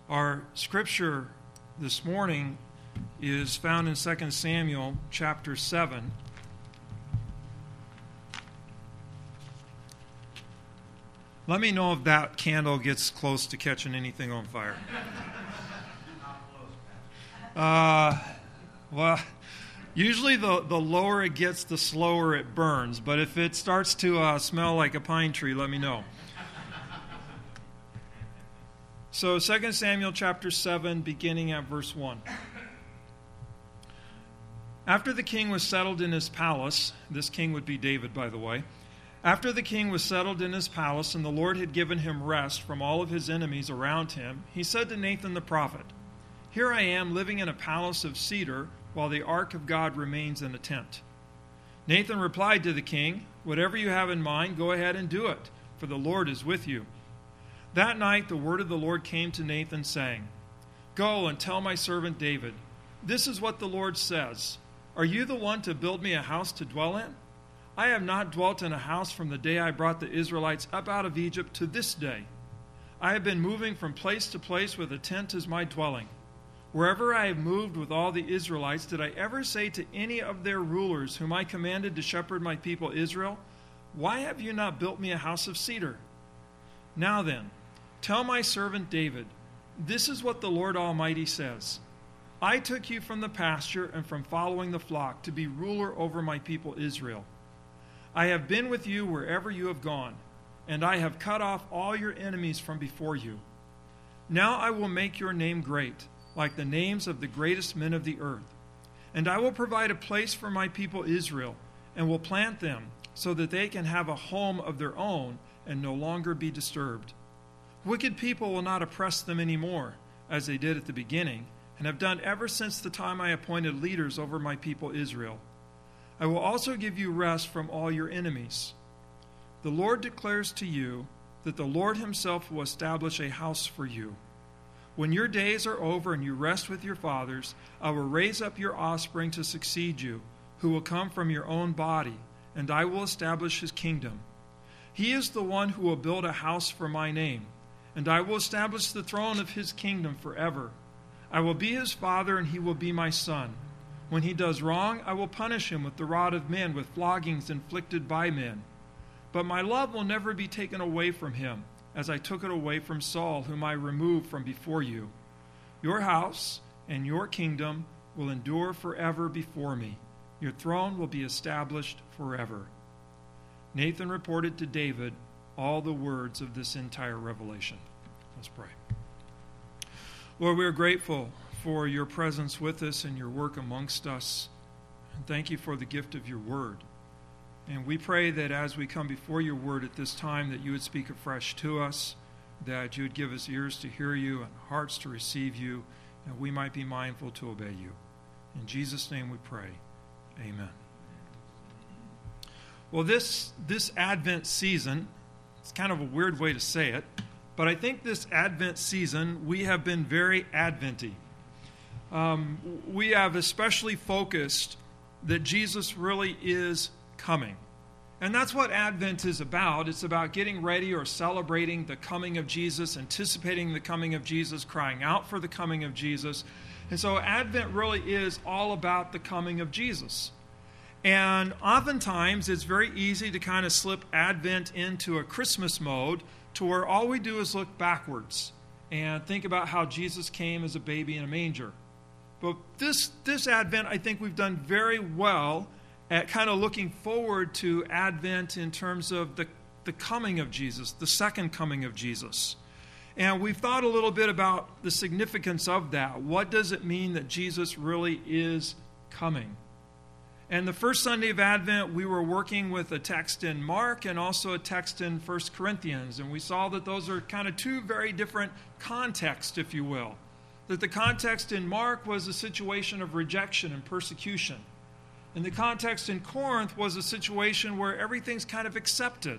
Our scripture this morning is found in 2 Samuel chapter 7. Let me know if that candle gets close to catching anything on fire. Well, usually the lower it gets, the slower it burns. But if it starts to smell like a pine tree, let me know. So 2 Samuel chapter 7, beginning at verse 1. After the king was settled in his palace, this king would be David, by the way. After the king was settled in his palace and the Lord had given him rest from all of his enemies around him, he said to Nathan the prophet, "Here I am living in a palace of cedar while the ark of God remains in a tent." Nathan replied to the king, "Whatever you have in mind, go ahead and do it, for the Lord is with you." That night the word of the Lord came to Nathan, saying, "Go and tell my servant David, this is what the Lord says. Are you the one to build me a house to dwell in? I have not dwelt in a house from the day I brought the Israelites up out of Egypt to this day. I have been moving from place to place with a tent as my dwelling. Wherever I have moved with all the Israelites, did I ever say to any of their rulers whom I commanded to shepherd my people Israel, 'Why have you not built me a house of cedar?' Now then, tell my servant David, this is what the Lord Almighty says. I took you from the pasture and from following the flock to be ruler over my people Israel. I have been with you wherever you have gone, and I have cut off all your enemies from before you. Now I will make your name great, like the names of the greatest men of the earth. And I will provide a place for my people Israel, and will plant them so that they can have a home of their own and no longer be disturbed. Wicked people will not oppress them anymore, as they did at the beginning, and have done ever since the time I appointed leaders over my people Israel. I will also give you rest from all your enemies. The Lord declares to you that the Lord himself will establish a house for you. When your days are over and you rest with your fathers, I will raise up your offspring to succeed you, who will come from your own body, and I will establish his kingdom. He is the one who will build a house for my name, and I will establish the throne of his kingdom forever. I will be his father, and he will be my son. When he does wrong, I will punish him with the rod of men, with floggings inflicted by men. But my love will never be taken away from him, as I took it away from Saul, whom I removed from before you. Your house and your kingdom will endure forever before me. Your throne will be established forever." Nathan reported to David all the words of this entire revelation. Let's pray. Lord, we are grateful for your presence with us and your work amongst us. And thank you for the gift of your word. And we pray that as we come before your word at this time, that you would speak afresh to us, that you would give us ears to hear you and hearts to receive you, and we might be mindful to obey you. In Jesus' name we pray. Amen. Well, this Advent season, it's kind of a weird way to say it, but I think this Advent season, we have been very Adventy. We have especially focused that Jesus really is coming. And that's what Advent is about. It's about getting ready or celebrating the coming of Jesus, anticipating the coming of Jesus, crying out for the coming of Jesus. And so Advent really is all about the coming of Jesus. And oftentimes it's very easy to kind of slip Advent into a Christmas mode to where all we do is look backwards and think about how Jesus came as a baby in a manger. But this Advent, I think we've done very well at kind of looking forward to Advent in terms of the coming of Jesus, the second coming of Jesus. And we've thought a little bit about the significance of that. What does it mean that Jesus really is coming? And the first Sunday of Advent, we were working with a text in Mark and also a text in 1 Corinthians. And we saw that those are kind of two very different contexts, if you will. That the context in Mark was a situation of rejection and persecution. And the context in Corinth was a situation where everything's kind of accepted.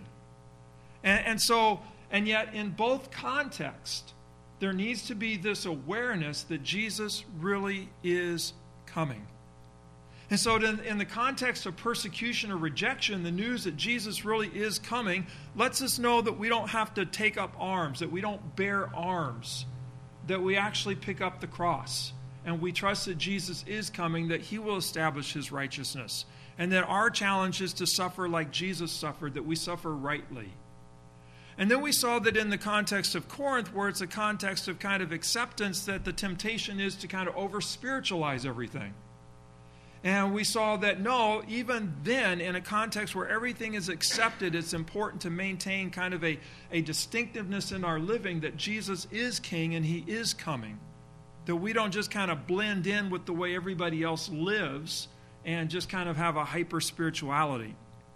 And yet in both contexts, there needs to be this awareness that Jesus really is coming. And so in the context of persecution or rejection, the news that Jesus really is coming lets us know that we don't have to take up arms, that we don't bear arms, that we actually pick up the cross and we trust that Jesus is coming, that he will establish his righteousness, and that our challenge is to suffer like Jesus suffered, that we suffer rightly. And then we saw that in the context of Corinth, where it's a context of kind of acceptance, that the temptation is to kind of over-spiritualize everything. And we saw that no, even then, in a context where everything is accepted, it's important to maintain kind of a distinctiveness in our living, that Jesus is king and he is coming. That we don't just kind of blend in with the way everybody else lives and just kind of have a hyper-spirituality.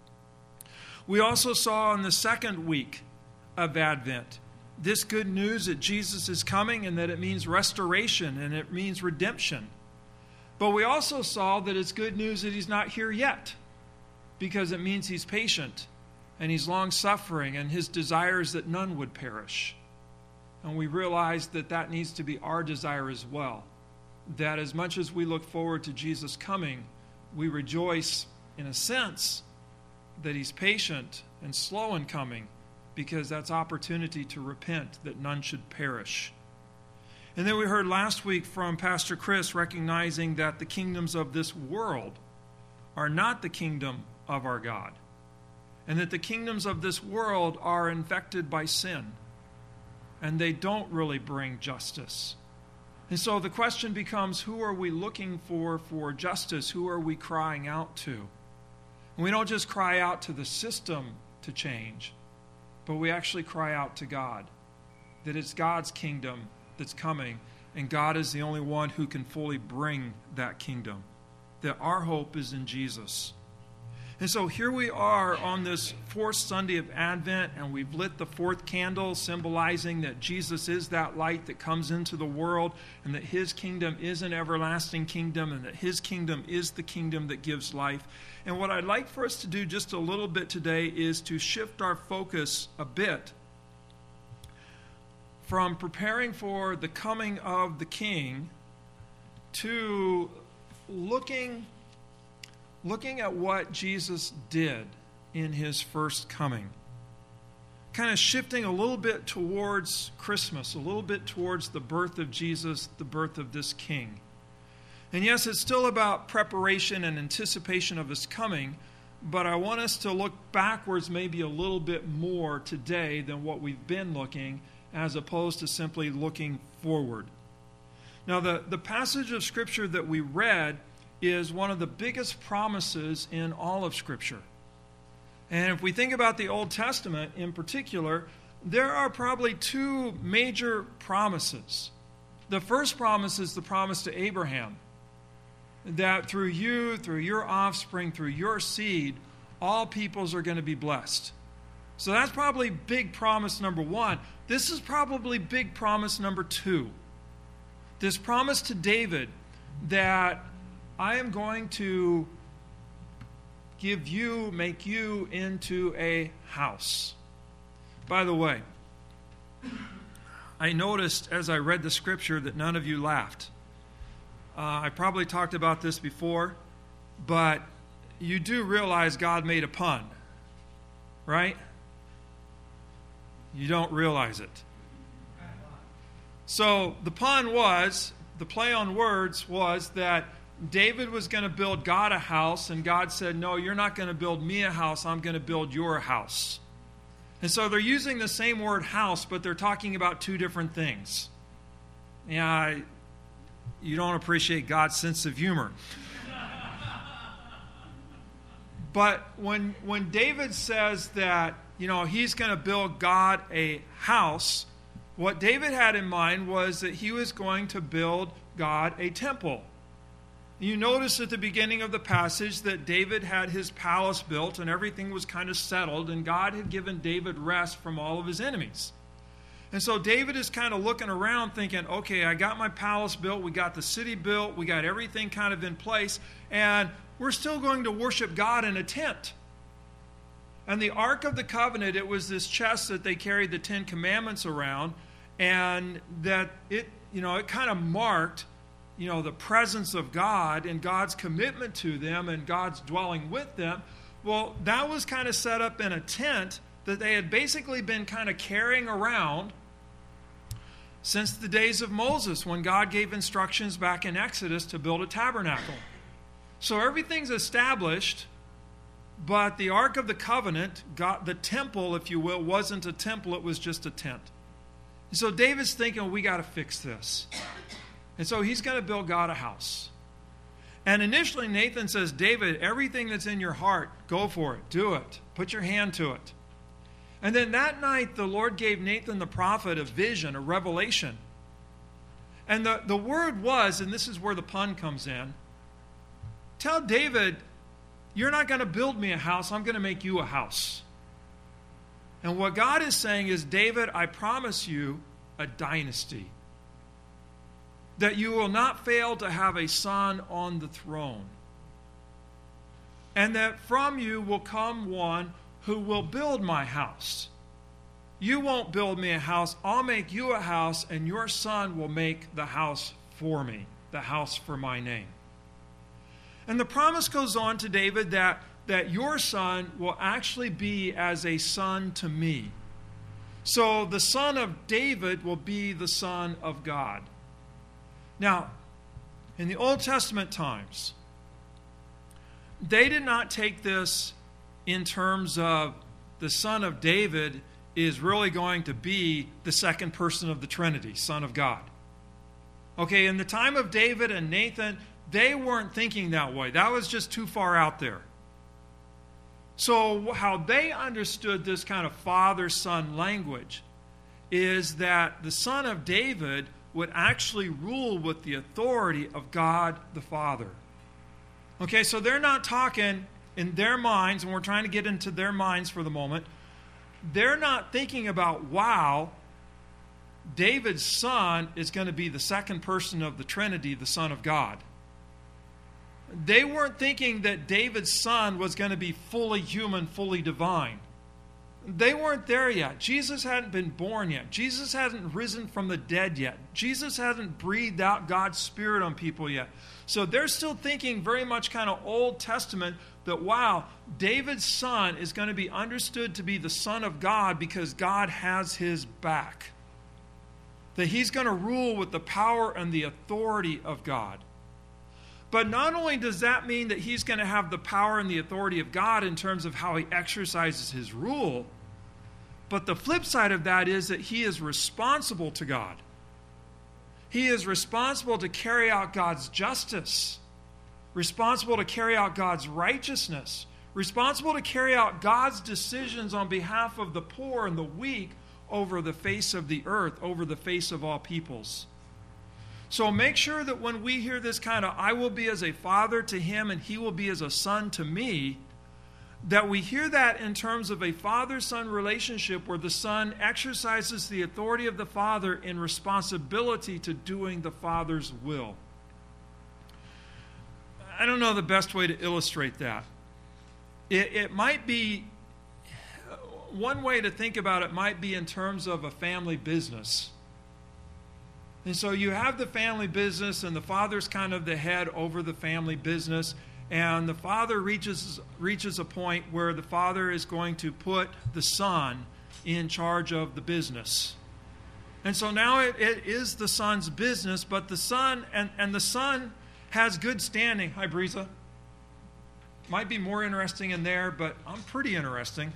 We also saw in the second week of Advent this good news that Jesus is coming and that it means restoration and it means redemption. But we also saw that it's good news that he's not here yet, because it means he's patient and he's long-suffering and his desire is that none would perish. And we realized that that needs to be our desire as well, that as much as we look forward to Jesus coming, we rejoice in a sense that he's patient and slow in coming, because that's opportunity to repent, that none should perish. And then we heard last week from Pastor Chris recognizing that the kingdoms of this world are not the kingdom of our God, and that the kingdoms of this world are infected by sin, and they don't really bring justice. And so the question becomes, who are we looking for justice? Who are we crying out to? And we don't just cry out to the system to change, but we actually cry out to God, that it's God's kingdom that's coming, and God is the only one who can fully bring that kingdom, that our hope is in Jesus. And so here we are on this fourth Sunday of Advent, and we've lit the fourth candle, symbolizing that Jesus is that light that comes into the world, and that his kingdom is an everlasting kingdom, and that his kingdom is the kingdom that gives life. And what I'd like for us to do just a little bit today is to shift our focus a bit from preparing for the coming of the King to looking at what Jesus did in his first coming. Kind of shifting a little bit towards Christmas, a little bit towards the birth of Jesus, the birth of this King. And yes, it's still about preparation and anticipation of his coming, but I want us to look backwards maybe a little bit more today than what we've been looking, as opposed to simply looking forward. Now, the passage of Scripture that we read is one of the biggest promises in all of Scripture. And if we think about the Old Testament in particular, there are probably two major promises. The first promise is the promise to Abraham, that through you, through your offspring, through your seed, all peoples are going to be blessed. So that's probably big promise number one. This is probably big promise number two. This promise to David that I am going to make you into a house. By the way, I noticed as I read the scripture that none of you laughed. I probably talked about this before, but you do realize God made a pun, right? You don't realize it. So the pun was, the play on words was that David was going to build God a house, and God said, no, you're not going to build me a house, I'm going to build your house. And so they're using the same word house, but they're talking about two different things. Yeah, you don't appreciate God's sense of humor. But when David says that, he's going to build God a house, what David had in mind was that he was going to build God a temple. You notice at the beginning of the passage that David had his palace built and everything was kind of settled, and God had given David rest from all of his enemies. And so David is kind of looking around thinking, okay, I got my palace built, we got the city built, we got everything kind of in place, and we're still going to worship God in a tent. And the Ark of the Covenant, it was this chest that they carried the Ten Commandments around, and that it kind of marked the presence of God and God's commitment to them and God's dwelling with them. Well, that was kind of set up in a tent that they had basically been kind of carrying around since the days of Moses, when God gave instructions back in Exodus to build a tabernacle. So everything's established, but the Ark of the Covenant, the temple, if you will, wasn't a temple, it was just a tent. And so David's thinking, we got to fix this. And so he's going to build God a house. And initially Nathan says, David, everything that's in your heart, go for it, do it, put your hand to it. And then that night the Lord gave Nathan the prophet a vision, a revelation. And the word was, and this is where the pun comes in, tell David, you're not going to build me a house, I'm going to make you a house. And what God is saying is, David, I promise you a dynasty. That you will not fail to have a son on the throne. And that from you will come one who will build my house. You won't build me a house, I'll make you a house, and your son will make the house for me, the house for my name. And the promise goes on to David that your son will actually be as a son to me. So the son of David will be the son of God. Now, in the Old Testament times, they did not take this in terms of the son of David is really going to be the second person of the Trinity, Son of God. Okay, in the time of David and Nathan, they weren't thinking that way. That was just too far out there. So how they understood this kind of father-son language is that the son of David would actually rule with the authority of God the Father. Okay, so they're not talking in their minds, and we're trying to get into their minds for the moment. They're not thinking about, wow, David's son is going to be the second person of the Trinity, the Son of God. They weren't thinking that David's son was going to be fully human, fully divine. They weren't there yet. Jesus hadn't been born yet. Jesus hadn't risen from the dead yet. Jesus hadn't breathed out God's Spirit on people yet. So they're still thinking very much kind of Old Testament that, wow, David's son is going to be understood to be the Son of God because God has his back. That he's going to rule with the power and the authority of God. But not only does that mean that he's going to have the power and the authority of God in terms of how he exercises his rule, but the flip side of that is that he is responsible to God. He is responsible to carry out God's justice, responsible to carry out God's righteousness, responsible to carry out God's decisions on behalf of the poor and the weak over the face of the earth, over the face of all peoples. So make sure that when we hear this kind of, I will be as a father to him and he will be as a son to me, that we hear that in terms of a father-son relationship where the son exercises the authority of the father in responsibility to doing the father's will. I don't know the best way to illustrate that. It might be, one way to think about it might be in terms of a family business. And so you have the family business, and the father's kind of the head over the family business, and the father reaches a point where the father is going to put the son in charge of the business. And so now it is the son's business, but the son, and the son has good standing. Hi, Breeza. Might be more interesting in there, but I'm pretty interesting.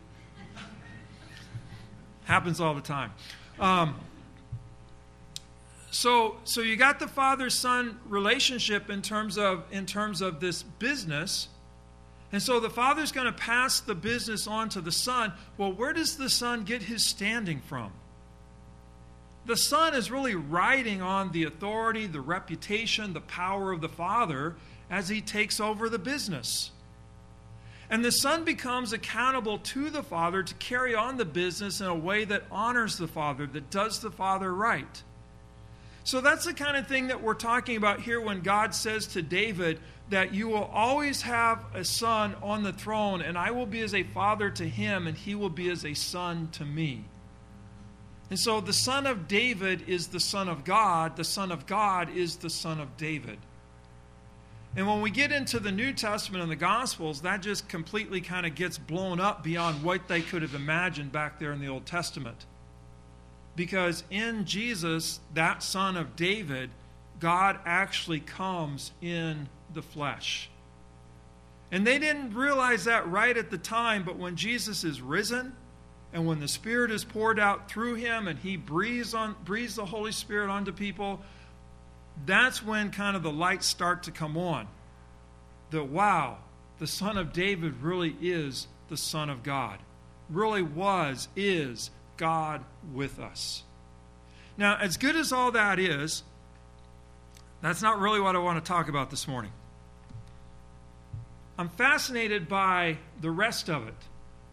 Happens all the time. So you got the father-son relationship in terms of this business. And so the father's going to pass the business on to the son. Well, where does the son get his standing from? The son is really riding on the authority, the reputation, the power of the father as he takes over the business. And the son becomes accountable to the father to carry on the business in a way that honors the father, that does the father right. So that's the kind of thing that we're talking about here when God says to David that you will always have a son on the throne, and I will be as a father to him, and he will be as a son to me. And so the son of David is the son of God. The son of God is the son of David. And when we get into the New Testament and the Gospels, that just completely kind of gets blown up beyond what they could have imagined back there in the Old Testament. Because in Jesus, that Son of David, God actually comes in the flesh. And they didn't realize that right at the time, but when Jesus is risen, and when the Spirit is poured out through him, and he breathes the Holy Spirit onto people, that's when kind of the lights start to come on. That, wow, the Son of David really is the Son of God. Really is God with us. Now, as good as all that is, that's not really what I want to talk about this morning. I'm fascinated by the rest of it.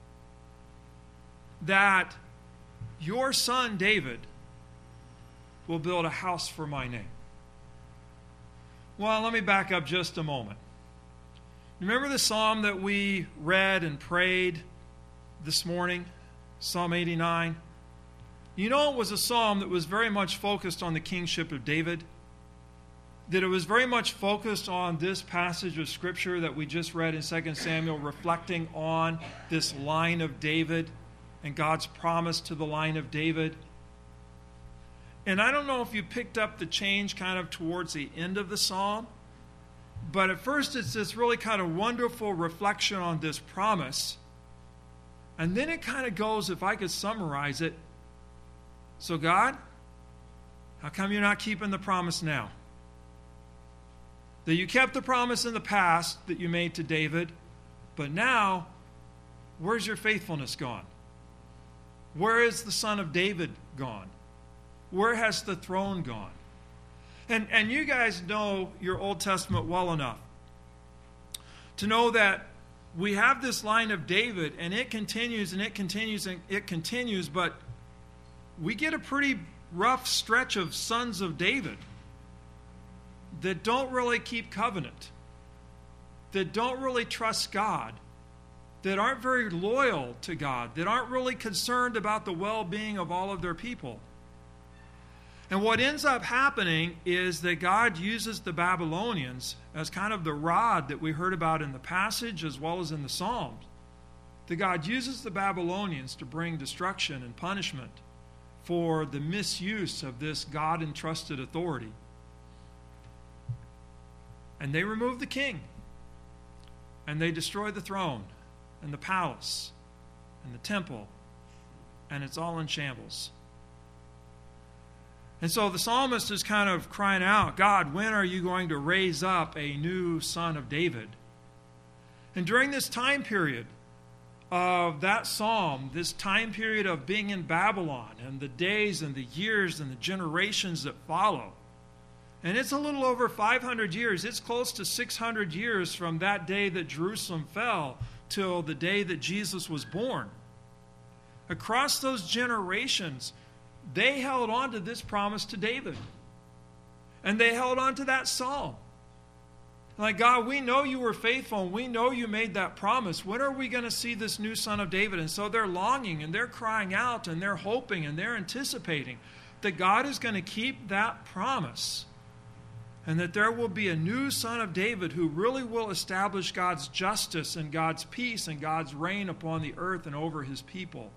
That your son David will build a house for my name. Well, let me back up just a moment. Remember the psalm that we read and prayed this morning, Psalm 89? You know, it was a psalm that was very much focused on the kingship of David, that it was very much focused on this passage of Scripture that we just read in 2 Samuel, reflecting on this line of David and God's promise to the line of David. And I don't know if you picked up the change kind of towards the end of the psalm, but at first it's this really kind of wonderful reflection on this promise. And then it kind of goes, if I could summarize it, so God, how come you're not keeping the promise now? That you kept the promise in the past that you made to David, but now, where's your faithfulness gone? Where is the Son of David gone? Where has the throne gone? And you guys know your Old Testament well enough to know that we have this line of David, and it continues, and it continues, and it continues, but we get a pretty rough stretch of sons of David that don't really keep covenant, that don't really trust God, that aren't very loyal to God, that aren't really concerned about the well-being of all of their people. And what ends up happening is that God uses the Babylonians as kind of the rod that we heard about in the passage as well as in the Psalms. That God uses the Babylonians to bring destruction and punishment for the misuse of this God-entrusted authority. And they remove the king. And they destroy the throne and the palace and the temple. And it's all in shambles. And so the psalmist is kind of crying out, God, when are you going to raise up a new son of David? And during this time period of that psalm, this time period of being in Babylon, and the days and the years and the generations that follow, and it's a little over 500 years, it's close to 600 years from that day that Jerusalem fell till the day that Jesus was born. Across those generations, they held on to this promise to David. And they held on to that psalm. Like, God, we know you were faithful, and we know you made that promise. When are we going to see this new son of David? And so they're longing, and they're crying out, and they're hoping, and they're anticipating that God is going to keep that promise. And that there will be a new son of David who really will establish God's justice and God's peace and God's reign upon the earth and over his people.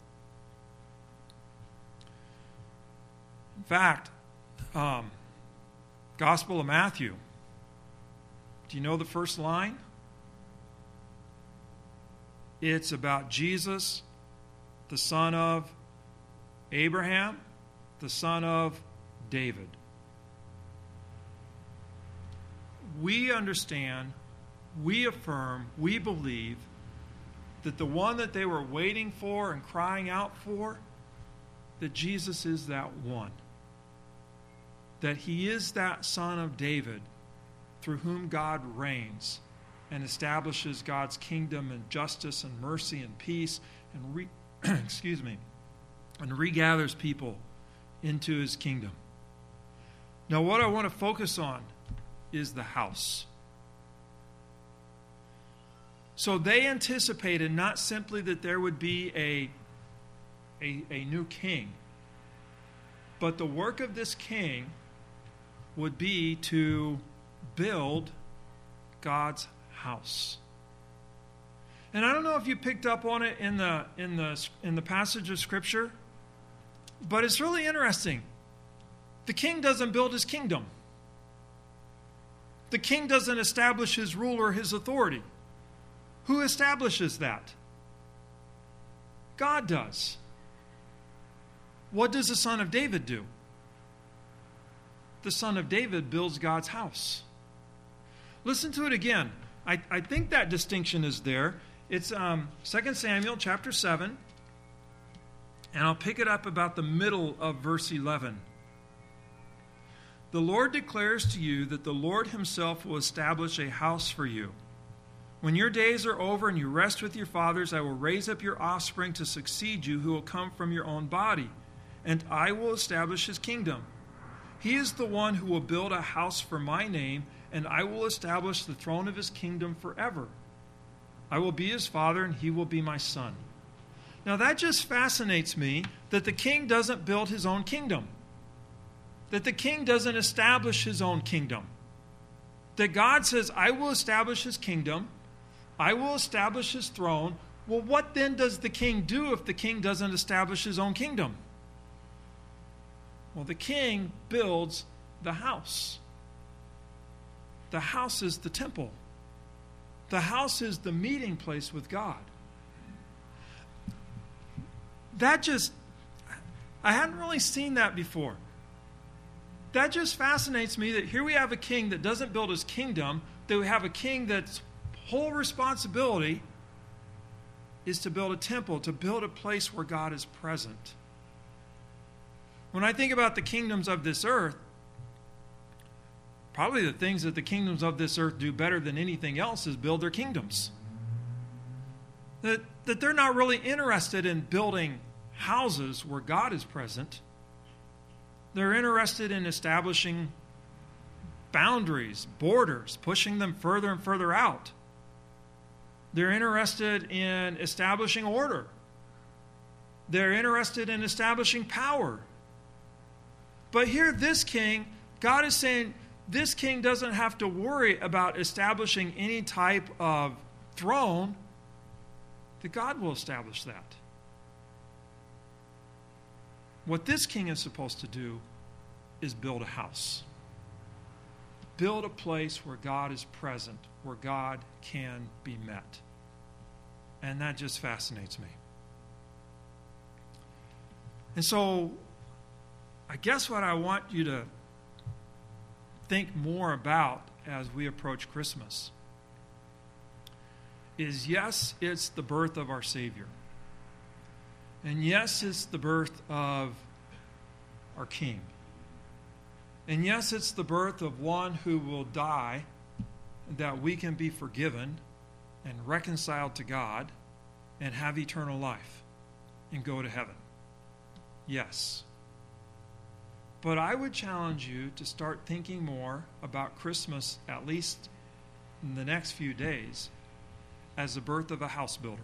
In fact, Gospel of Matthew, do you know the first line? It's about Jesus, the son of Abraham, the son of David. We understand, we affirm, we believe that the one that they were waiting for and crying out for, that Jesus is that one. That he is that son of David through whom God reigns and establishes God's kingdom and justice and mercy and peace and and regathers people into his kingdom. Now, what I want to focus on is the house. So they anticipated not simply that there would be a new king, but the work of this king would be to build God's house. And I don't know if you picked up on it in the passage of Scripture, But it's really interesting. The king doesn't build his kingdom. The king doesn't establish his rule or his authority. Who establishes that? God does. What does the son of David do? The son of David builds God's house. Listen to it again. I think that distinction is there. It's 2 Samuel chapter 7, and I'll pick it up about the middle of verse 11. The Lord declares to you that the Lord himself will establish a house for you. When your days are over and you rest with your fathers, I will raise up your offspring to succeed you, who will come from your own body, and I will establish his kingdom. He is the one who will build a house for my name, and I will establish the throne of his kingdom forever. I will be his father, and he will be my son. Now that just fascinates me, that the king doesn't build his own kingdom. That the king doesn't establish his own kingdom. That God says, I will establish his kingdom. I will establish his throne. Well, what then does the king do if the king doesn't establish his own kingdom? Well, the king builds the house. The house is the temple. The house is the meeting place with God. I hadn't really seen that before. That just fascinates me, that here we have a king that doesn't build his kingdom, that we have a king that's whole responsibility is to build a temple, to build a place where God is present. When I think about the kingdoms of this earth, probably the things that the kingdoms of this earth do better than anything else is build their kingdoms. That they're not really interested in building houses where God is present. They're interested in establishing boundaries, borders, pushing them further and further out. They're interested in establishing order. They're interested in establishing power. But here, this king, God is saying, this king doesn't have to worry about establishing any type of throne, that God will establish that. What this king is supposed to do is build a house. Build a place where God is present, where God can be met. And that just fascinates me. And so, I guess what I want you to think more about as we approach Christmas is, yes, it's the birth of our Savior. And yes, it's the birth of our King. And yes, it's the birth of one who will die that we can be forgiven and reconciled to God and have eternal life and go to heaven. Yes. But I would challenge you to start thinking more about Christmas, at least in the next few days, as the birth of a house builder.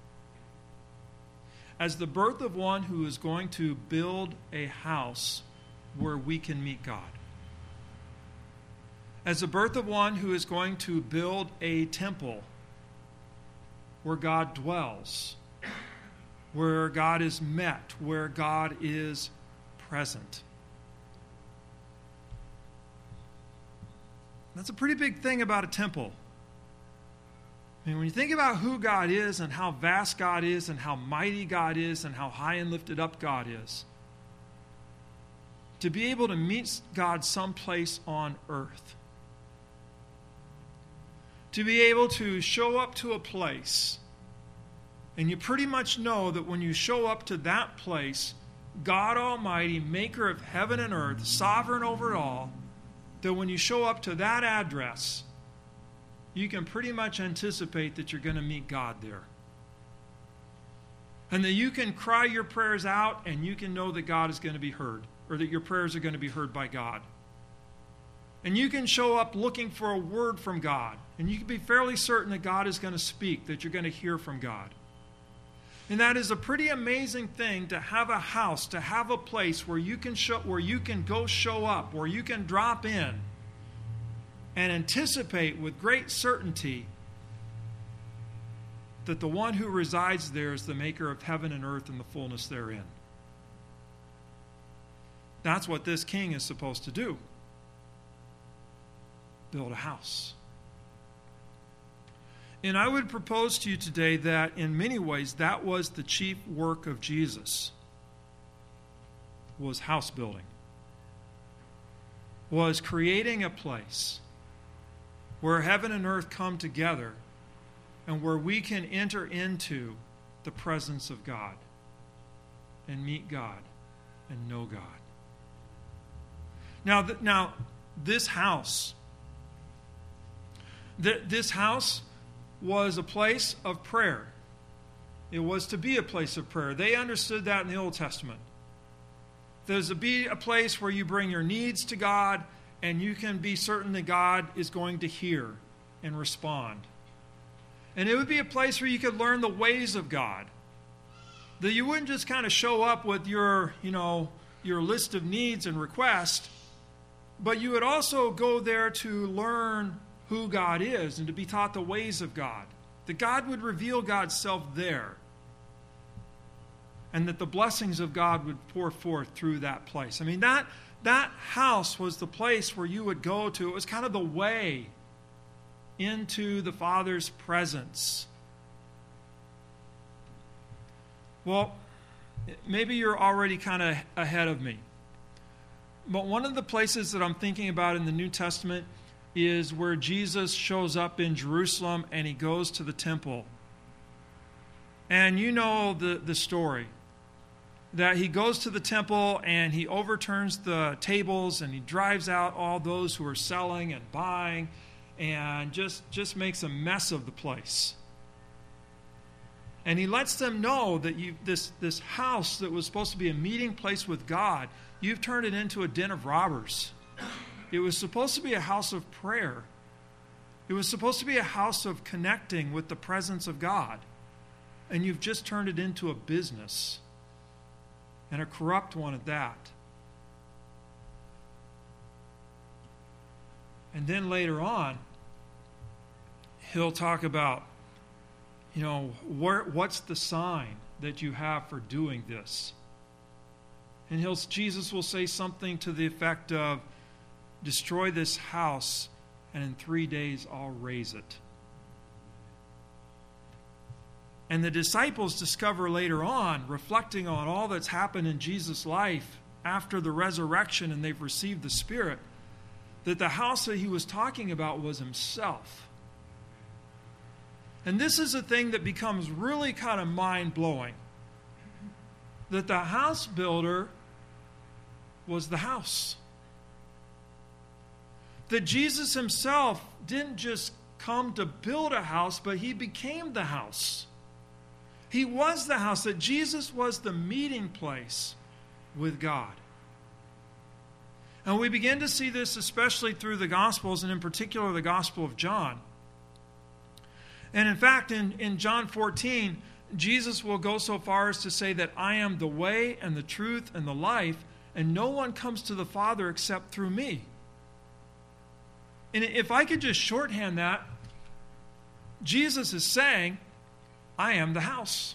As the birth of one who is going to build a house where we can meet God. As the birth of one who is going to build a temple where God dwells, where God is met, where God is present. That's a pretty big thing about a temple. I mean, when you think about who God is and how vast God is and how mighty God is and how high and lifted up God is, to be able to meet God someplace on earth, to be able to show up to a place, and you pretty much know that when you show up to that place, God Almighty, maker of heaven and earth, sovereign over it all, that when you show up to that address, you can pretty much anticipate that you're going to meet God there. And that you can cry your prayers out and you can know that God is going to be heard, or that your prayers are going to be heard by God. And you can show up looking for a word from God, and you can be fairly certain that God is going to speak, that you're going to hear from God. And that is a pretty amazing thing, to have a house, to have a place where you can go show up, where you can drop in and anticipate with great certainty that the one who resides there is the maker of heaven and earth and the fullness therein. That's what this king is supposed to do. Build a house. And I would propose to you today that in many ways that was the chief work of Jesus, was house building, was creating a place where heaven and earth come together and where we can enter into the presence of God and meet God and know God. Now this house was a place of prayer. It was to be a place of prayer. They understood that in the Old Testament. There's to be a place where you bring your needs to God and you can be certain that God is going to hear and respond. And it would be a place where you could learn the ways of God. That you wouldn't just kind of show up with your list of needs and requests, but you would also go there to learn who God is and to be taught the ways of God. That God would reveal God's self there. And that the blessings of God would pour forth through that place. I mean, that house was the place where you would go to. It was kind of the way into the Father's presence. Well, maybe you're already kind of ahead of me. But one of the places that I'm thinking about in the New Testament is where Jesus shows up in Jerusalem and he goes to the temple. And you know the story. That he goes to the temple and he overturns the tables and he drives out all those who are selling and buying and just makes a mess of the place. And he lets them know that this house that was supposed to be a meeting place with God, you've turned it into a den of robbers. It was supposed to be a house of prayer. It was supposed to be a house of connecting with the presence of God. And you've just turned it into a business. And a corrupt one at that. And then later on, he'll talk about, what's the sign that you have for doing this? And Jesus will say something to the effect of, destroy this house, and in 3 days I'll raise it. And the disciples discover later on, reflecting on all that's happened in Jesus' life after the resurrection and they've received the Spirit, that the house that he was talking about was himself. And this is a thing that becomes really kind of mind-blowing. That the house builder was the house. That Jesus himself didn't just come to build a house, but he became the house. He was the house, that Jesus was the meeting place with God. And we begin to see this especially through the Gospels, and in particular the Gospel of John. And in fact, in John 14, Jesus will go so far as to say that I am the way and the truth and the life, and no one comes to the Father except through me. And if I could just shorthand that, Jesus is saying, I am the house.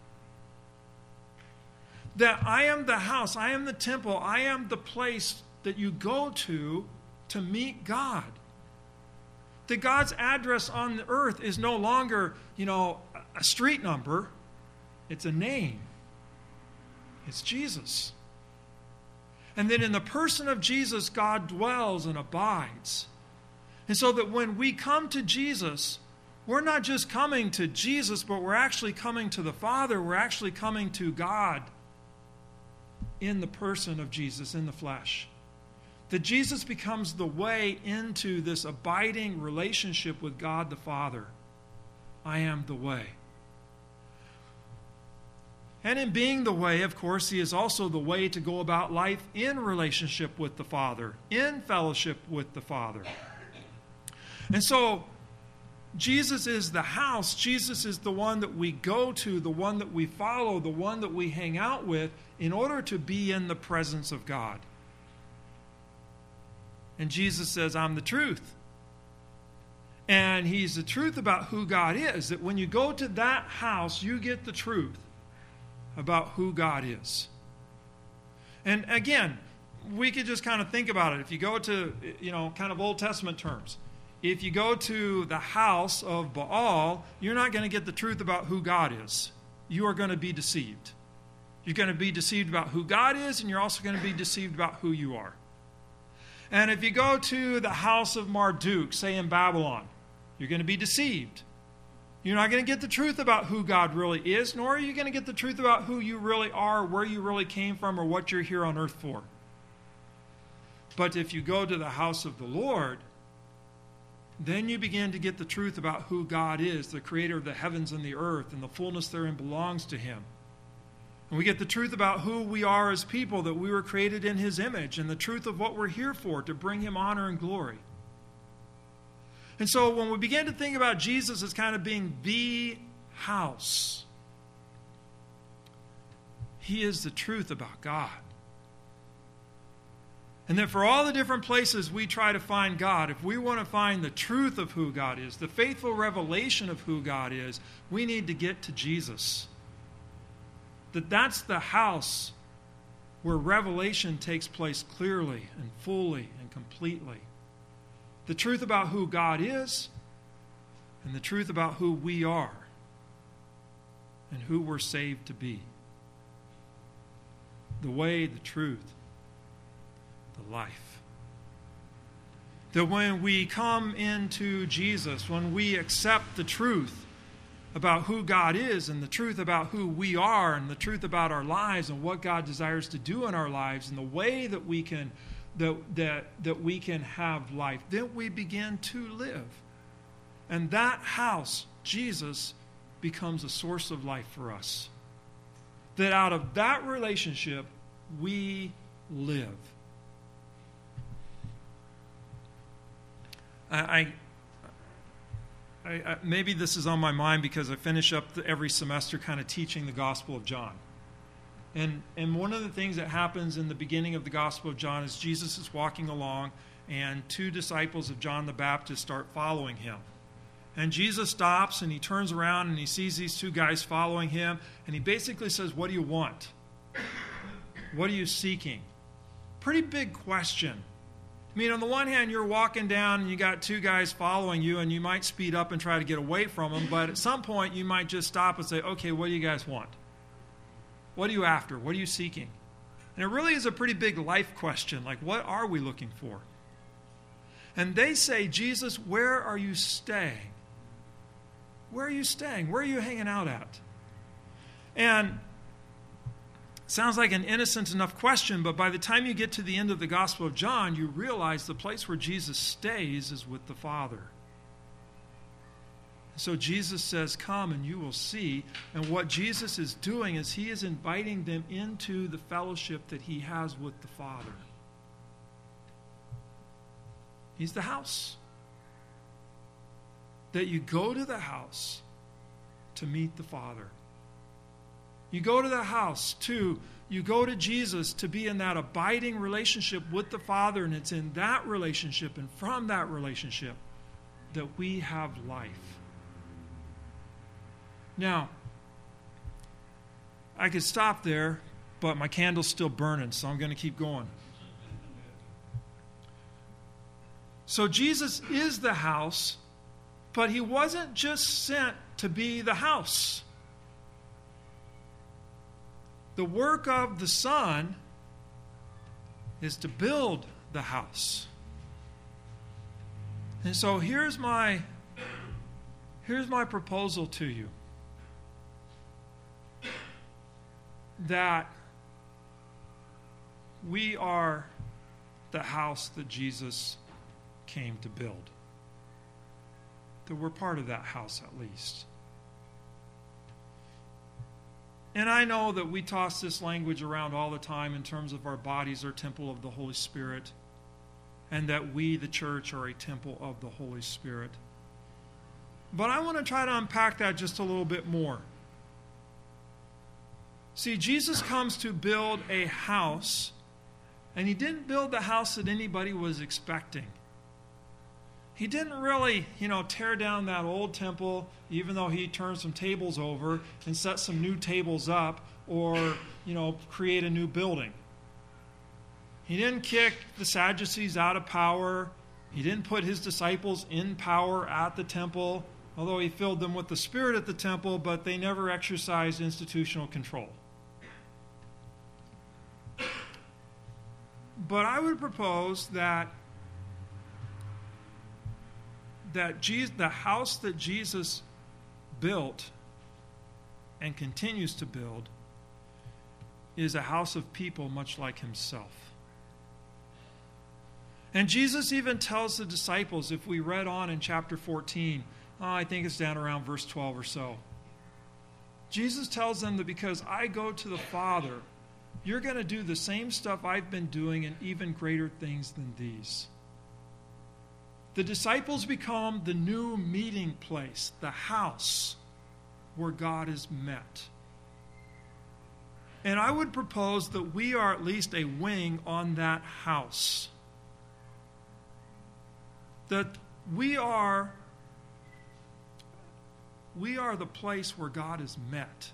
That I am the house, I am the temple, I am the place that you go to meet God. That God's address on the earth is no longer, a street number. It's a name. It's Jesus. And then in the person of Jesus, God dwells and abides. And so that when we come to Jesus, we're not just coming to Jesus, but we're actually coming to the Father. We're actually coming to God in the person of Jesus, in the flesh. That Jesus becomes the way into this abiding relationship with God the Father. I am the way. And in being the way, of course, he is also the way to go about life in relationship with the Father, in fellowship with the Father. And so, Jesus is the house. Jesus is the one that we go to, the one that we follow, the one that we hang out with in order to be in the presence of God. And Jesus says, I'm the truth. And he's the truth about who God is. That when you go to that house, you get the truth about who God is. And again, we could just kind of think about it. If you go to, kind of Old Testament terms, if you go to the house of Baal, you're not going to get the truth about who God is. You are going to be deceived. You're going to be deceived about who God is, and you're also going to be deceived about who you are. And if you go to the house of Marduk, say in Babylon, you're going to be deceived. You're not going to get the truth about who God really is, nor are you going to get the truth about who you really are, where you really came from, or what you're here on earth for. But if you go to the house of the Lord, then you begin to get the truth about who God is, the creator of the heavens and the earth, and the fullness therein belongs to him. And we get the truth about who we are as people, that we were created in his image, and the truth of what we're here for, to bring him honor and glory. And so when we begin to think about Jesus as kind of being the house, he is the truth about God. And that for all the different places we try to find God, if we want to find the truth of who God is, the faithful revelation of who God is, we need to get to Jesus. That's the house where revelation takes place clearly and fully and completely. The truth about who God is, and the truth about who we are, and who we're saved to be. The way, the truth, the life. That when we come into Jesus, when we accept the truth about who God is, and the truth about who we are, and the truth about our lives, and what God desires to do in our lives, and the way that we can that we can have life, then we begin to live. And that house, Jesus, becomes a source of life for us. That out of that relationship, we live. I maybe this is on my mind because I finish up every semester kind of teaching the Gospel of John. And one of the things that happens in the beginning of the Gospel of John is Jesus is walking along, and two disciples of John the Baptist start following him. And Jesus stops, and he turns around, and he sees these two guys following him, and he basically says, "What do you want? What are you seeking?" Pretty big question. I mean, on the one hand, you're walking down, and you got two guys following you, and you might speed up and try to get away from them, but at some point, you might just stop and say, "Okay, what do you guys want? What are you after? What are you seeking?" And it really is a pretty big life question. Like, what are we looking for? And they say, "Jesus, where are you staying? Where are you staying? Where are you hanging out at?" And it sounds like an innocent enough question, but by the time you get to the end of the Gospel of John, you realize the place where Jesus stays is with the Father. So Jesus says, "Come and you will see." And what Jesus is doing is he is inviting them into the fellowship that he has with the Father. He's the house. That you go to the house to meet the Father. You go to the house you go to Jesus to be in that abiding relationship with the Father, and it's in that relationship and from that relationship that we have life. Now, I could stop there, but my candle's still burning, so I'm going to keep going. So Jesus is the house, but he wasn't just sent to be the house. The work of the Son is to build the house. And so here's my proposal to you. That we are the house that Jesus came to build. That we're part of that house at least. And I know that we toss this language around all the time in terms of our bodies are temple of the Holy Spirit, and that we, the church, are a temple of the Holy Spirit. But I want to try to unpack that just a little bit more. See, Jesus comes to build a house, and he didn't build the house that anybody was expecting. He didn't really, tear down that old temple, even though he turned some tables over and set some new tables up, or, create a new building. He didn't kick the Sadducees out of power. He didn't put his disciples in power at the temple, although he filled them with the Spirit at the temple, but they never exercised institutional control. But I would propose that the house that Jesus built and continues to build is a house of people much like himself. And Jesus even tells the disciples, if we read on in chapter 14, I think it's down around verse 12 or so, Jesus tells them that because I go to the Father, you're going to do the same stuff I've been doing and even greater things than these. The disciples become the new meeting place, the house where God is met. And I would propose that we are at least a wing on that house. That we are the place where God is met.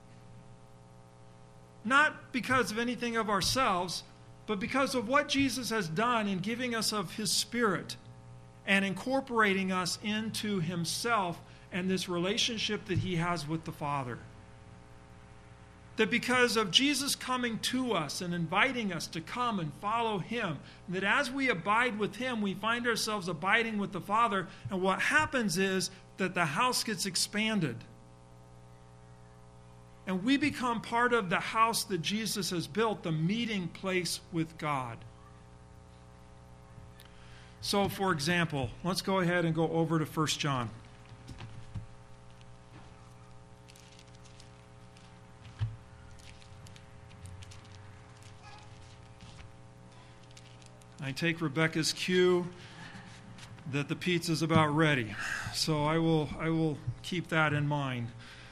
Not because of anything of ourselves, but because of what Jesus has done in giving us of his Spirit and incorporating us into himself and this relationship that he has with the Father. That because of Jesus coming to us and inviting us to come and follow him, that as we abide with him, we find ourselves abiding with the Father, and what happens is that the house gets expanded. And we become part of the house that Jesus has built, the meeting place with God. So, for example, let's go ahead and go over to 1 John. I take Rebecca's cue that the pizza's about ready. So I will keep that in mind.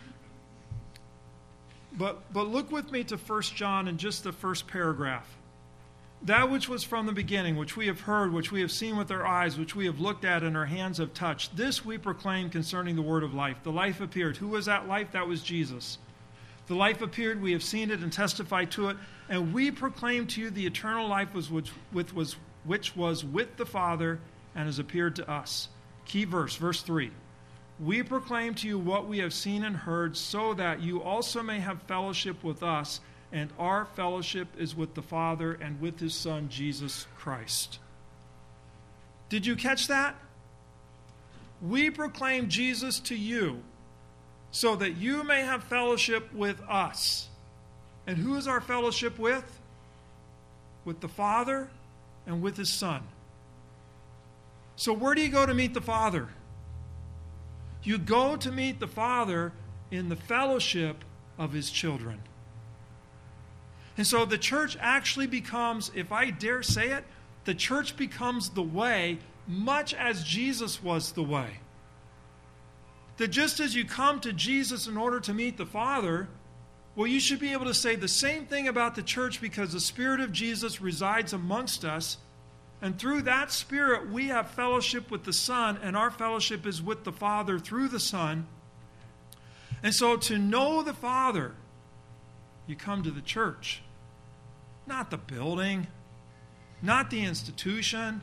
But look with me to 1 John in just the first paragraph. That which was from the beginning, which we have heard, which we have seen with our eyes, which we have looked at and our hands have touched, this we proclaim concerning the word of life. The life appeared. Who was that life? That was Jesus. The life appeared, we have seen it and testified to it, and we proclaim to you the eternal life which was with the Father and has appeared to us. Key verse, verse 3. We proclaim to you what we have seen and heard, so that you also may have fellowship with us, and our fellowship is with the Father and with his Son, Jesus Christ. Did you catch that? We proclaim Jesus to you, so that you may have fellowship with us. And who is our fellowship with? With the Father and with his Son. So where do you go to meet the Father? You go to meet the Father in the fellowship of his children. And so the church actually becomes, if I dare say it, the church becomes the way, much as Jesus was the way. That just as you come to Jesus in order to meet the Father, well, you should be able to say the same thing about the church, because the Spirit of Jesus resides amongst us. And through that Spirit, we have fellowship with the Son, and our fellowship is with the Father through the Son. And so to know the Father, you come to the church. Not the building, not the institution,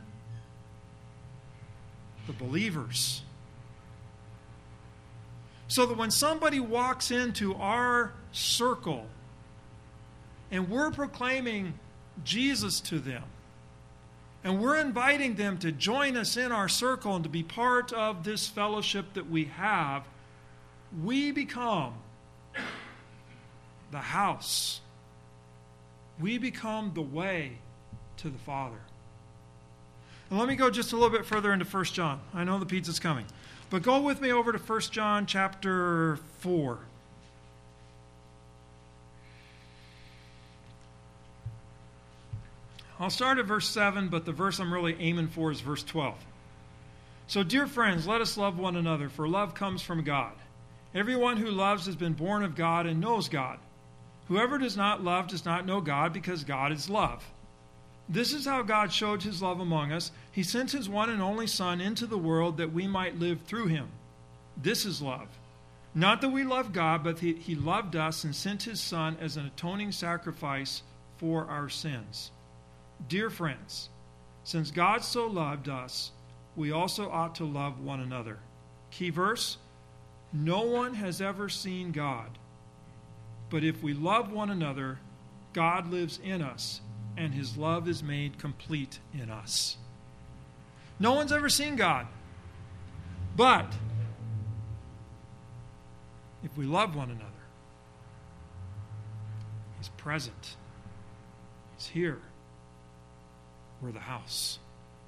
the believers. So that when somebody walks into our circle and we're proclaiming Jesus to them, and we're inviting them to join us in our circle and to be part of this fellowship that we have, we become the house. We become the way to the Father. And let me go just a little bit further into 1 John. I know the pizza's coming. But go with me over to 1 John chapter 4. I'll start at verse 7, but the verse I'm really aiming for is verse 12. So, dear friends, let us love one another, for love comes from God. Everyone who loves has been born of God and knows God. Whoever does not love does not know God, because God is love. This is how God showed his love among us. He sent his one and only Son into the world that we might live through him. This is love. Not that we love God, but he loved us and sent his Son as an atoning sacrifice for our sins. Dear friends, since God so loved us, we also ought to love one another. Key verse, no one has ever seen God. But if we love one another, God lives in us, and his love is made complete in us. No one's ever seen God. But if we love one another, he's present. He's here. We're the house.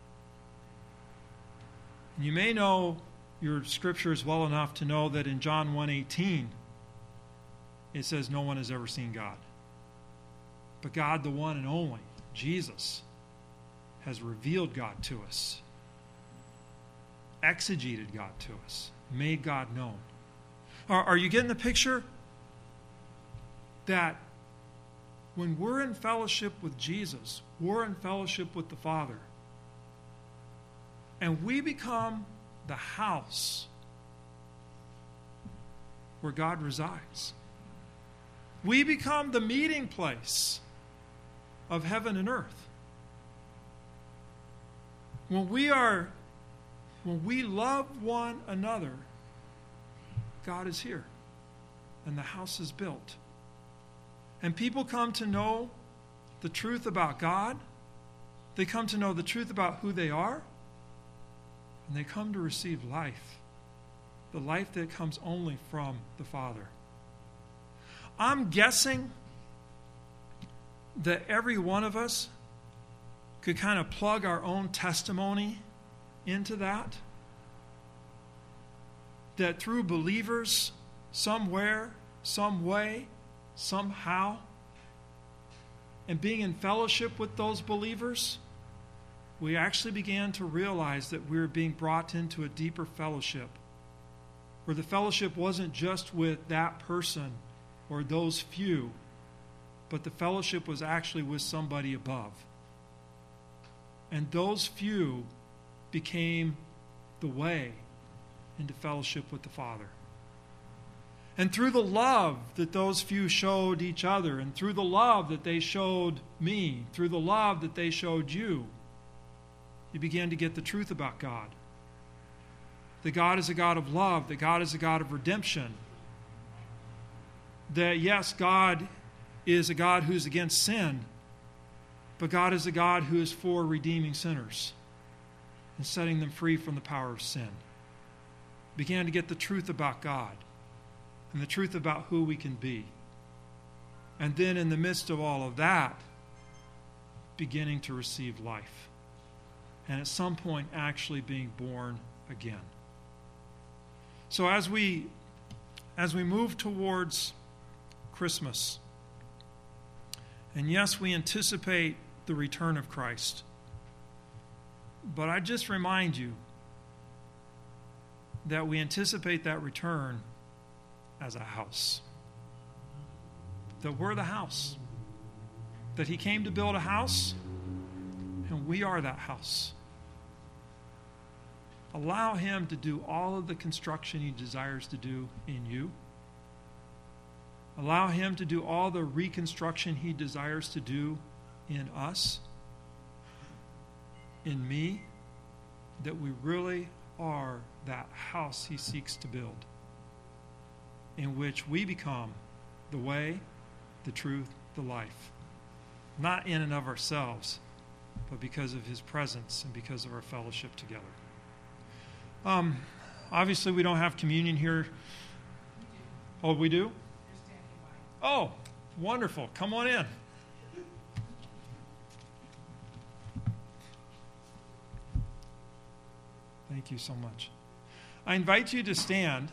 And you may know your scriptures well enough to know that in John 1:18, it says no one has ever seen God. But God, the one and only, Jesus, has revealed God to us, exegeted God to us, made God known. Are you getting the picture? That when we're in fellowship with Jesus, we're in fellowship with the Father. And we become the house where God resides. We become the meeting place of heaven and earth. When we love one another, God is here, and the house is built. And people come to know the truth about God. They come to know the truth about who they are. And they come to receive life. The life that comes only from the Father. I'm guessing that every one of us could kind of plug our own testimony into that. That through believers, somewhere, some way, somehow, and being in fellowship with those believers, we actually began to realize that we were being brought into a deeper fellowship, where the fellowship wasn't just with that person or those few, but the fellowship was actually with somebody above. And those few became the way into fellowship with the Father. And through the love that those few showed each other, and through the love that they showed me, through the love that they showed you, you began to get the truth about God. That God is a God of love, that God is a God of redemption. That yes, God is a God who's against sin, but God is a God who is for redeeming sinners and setting them free from the power of sin. Began to get the truth about God and the truth about who we can be. And then in the midst of all of that, beginning to receive life. And at some point actually being born again. So as we move towards Christmas, and yes, we anticipate the return of Christ, but I just remind you that we anticipate that return as a house. That we're the house. That he came to build a house, and we are that house. Allow him to do all of the construction he desires to do in you. Allow him to do all the reconstruction he desires to do in us, in me, that we really are that house he seeks to build, in which we become the way, the truth, the life. Not in and of ourselves, but because of his presence and because of our fellowship together. Obviously, we don't have communion here. Oh, we do? Oh, wonderful. Come on in. Thank you so much. I invite you to stand.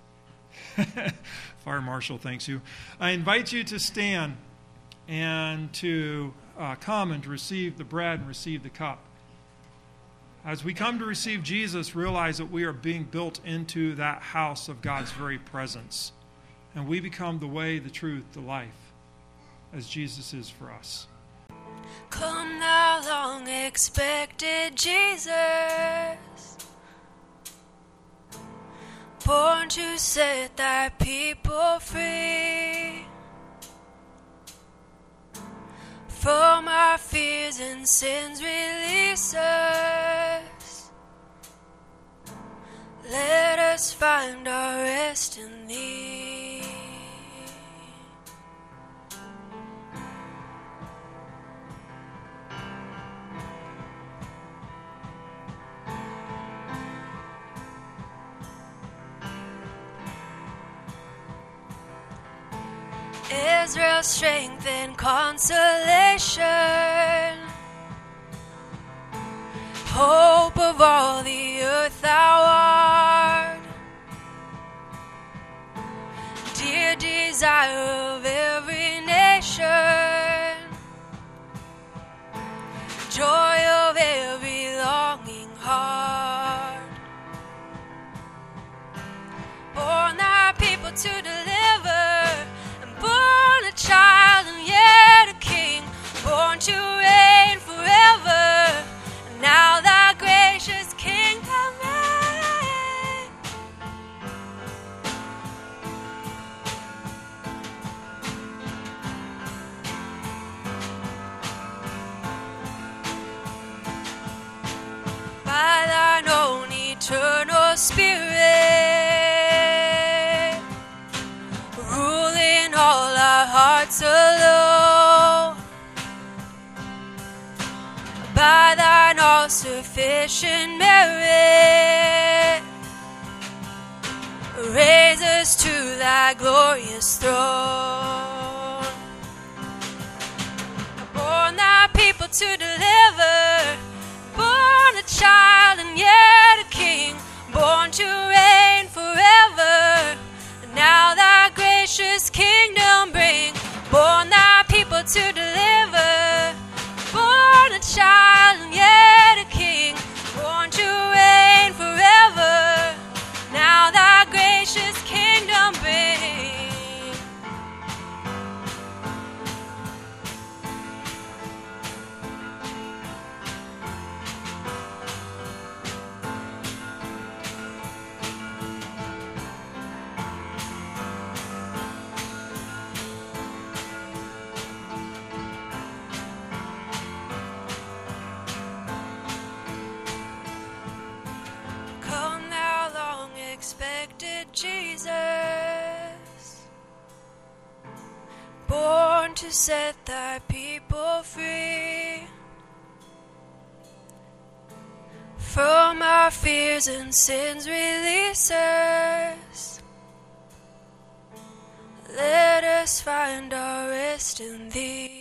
Fire Marshal thanks you. I invite you to stand and to come and to receive the bread and receive the cup. As we come to receive Jesus, realize that we are being built into that house of God's very presence. And we become the way, the truth, the life, as Jesus is for us. Come thou long expected Jesus, born to set thy people free From our fears and sins release us. Let us find our rest in Thee. Israel's strength and consolation, hope of all the earth thou art, dear desire of every nation, joy of every longing heart. Born thy people to deliver, born a child and yet a king, born to reign forever, and now thy gracious kingdom reign. By thine own eternal Spirit, all our hearts alone, by thine all-sufficient merit, raise us to thy glorious throne. Born thy people to deliver, born a child and yet a king, born to reign forever, and now thy gracious kingdom bring. Born thy people to deliver, born a child and yet a king, born to reign forever, now thy gracious kingdom bring. Expected Jesus, born to set thy people free from our fears and sins release us. Let us find our rest in Thee.